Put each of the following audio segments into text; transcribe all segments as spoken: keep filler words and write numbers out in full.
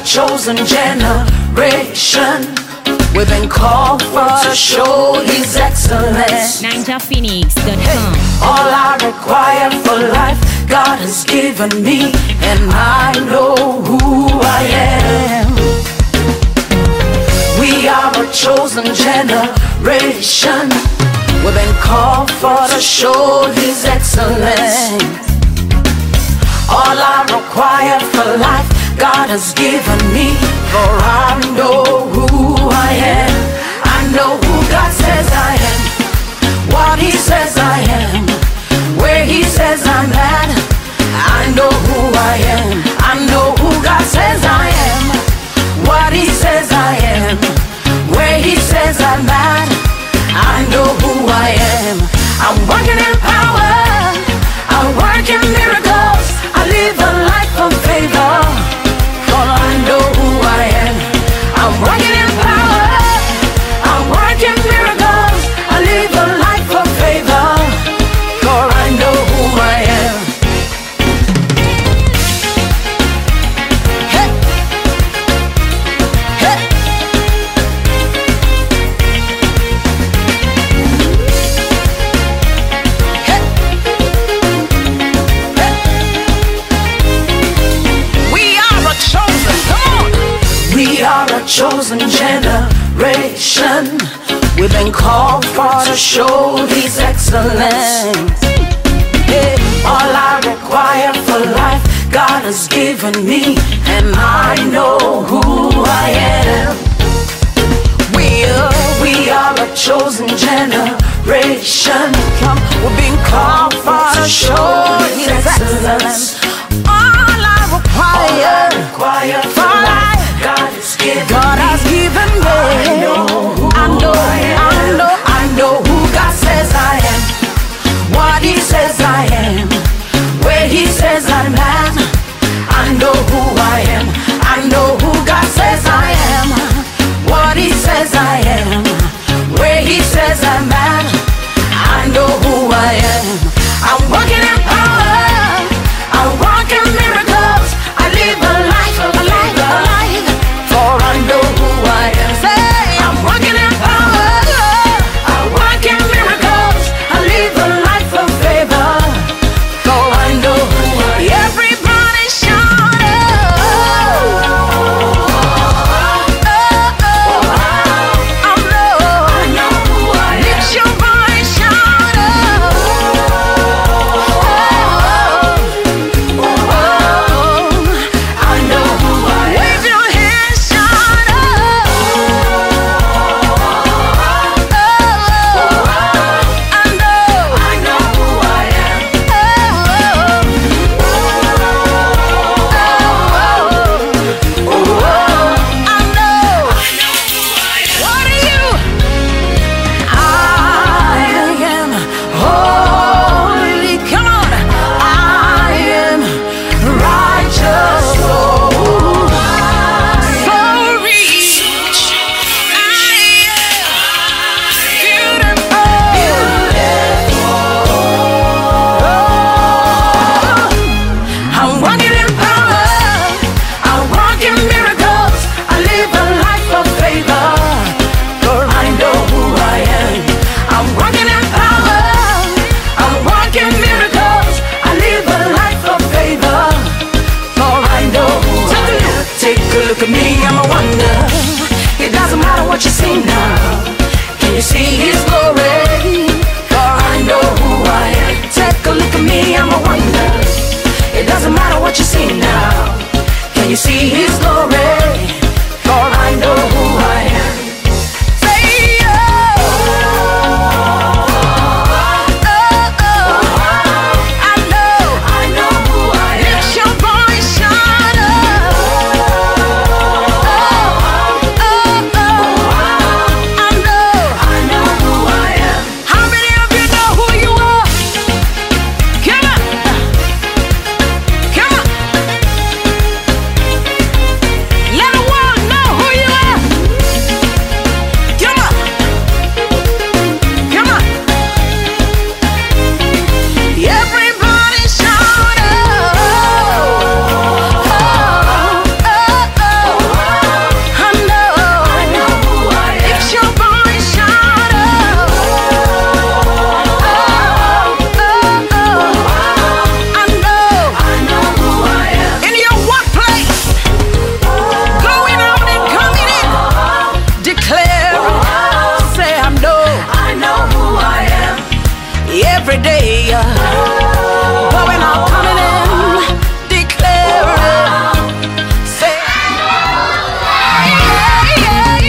chosen generation. We've been called for to show His excellence. ninja phoenix dot com. Hey, all I require for life, God has given me, and I know who I am. We are a chosen generation. We've been called for to show His excellence. All I require for life, God has given me, for I know who I am. I know who God says I am, what He says I am, where He says I'm at. I know who I am. I know who God says I am, what He says I am, where He says I'm at. I know who I am. I'm working in power, I work in miracles, I live a life of favor, for I know who I am. I'm working in power, I work in miracles, I live a life of favor, for I know who I am. Hey, hey. We are a chosen generation. We've been called for to show His excellence. Yeah. All I require for life, God has given me, and I know who I am. We are, we are a chosen generation. Come, we've been called for to show His excellence. All I require, All I require for life, God has given God me. Has given me. I know who I know, I, I know, I know who God says I am, what He says I am, where He says I'm at. I know who I am. I know who God says I am, what He says I am, where He says I'm at. I know who I am. I'm walking in power, I walk in miracles, I live a life of a life, a life, for I know who I am. every day. Going out, coming in, declaring. Say, yeah, yeah,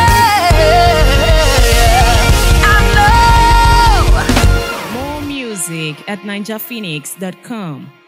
yeah. I know. More music at ninja phoenix dot com.